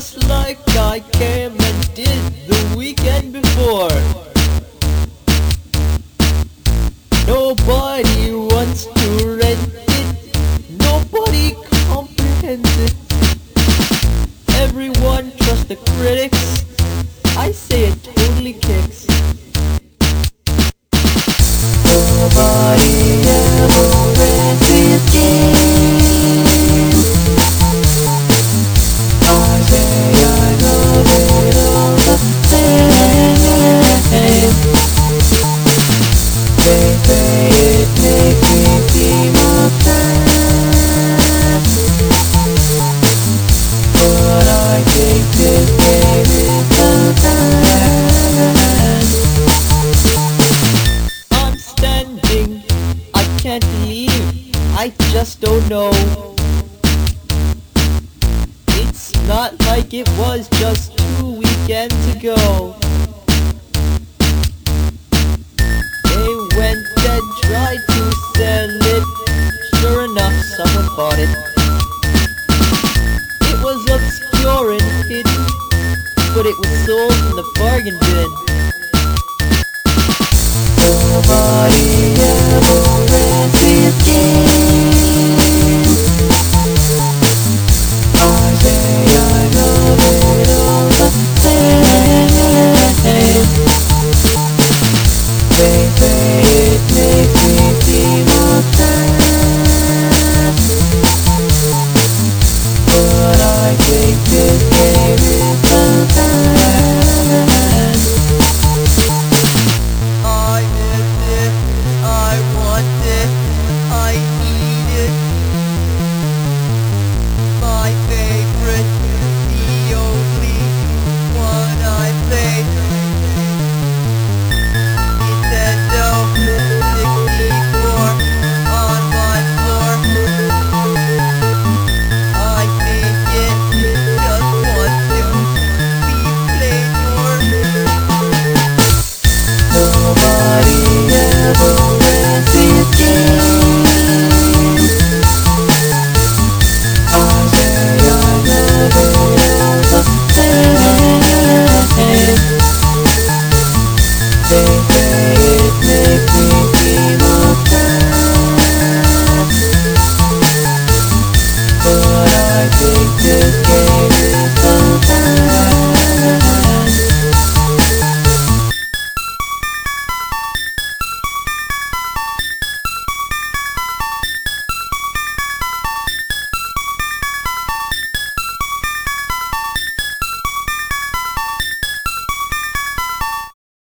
just like I came and did the weekend before. Nobody wants to rent it, nobody comprehends it. Everyone trusts the critics, I say it totally kicks. Nobody ever rents this game. I say I love it all the same. They say it makes me seem obsessed, but I think this game is the best. I'm standing, I can't believe, I just don't know. It's not like it was just 2 weekends ago. They went and tried to sell it, sure enough someone bought it. It was obscure and hidden, but it was sold in the bargain bin. Nobody ever rents this game. I say I love it all the same. They say it makes me seem obsessed, but I can't.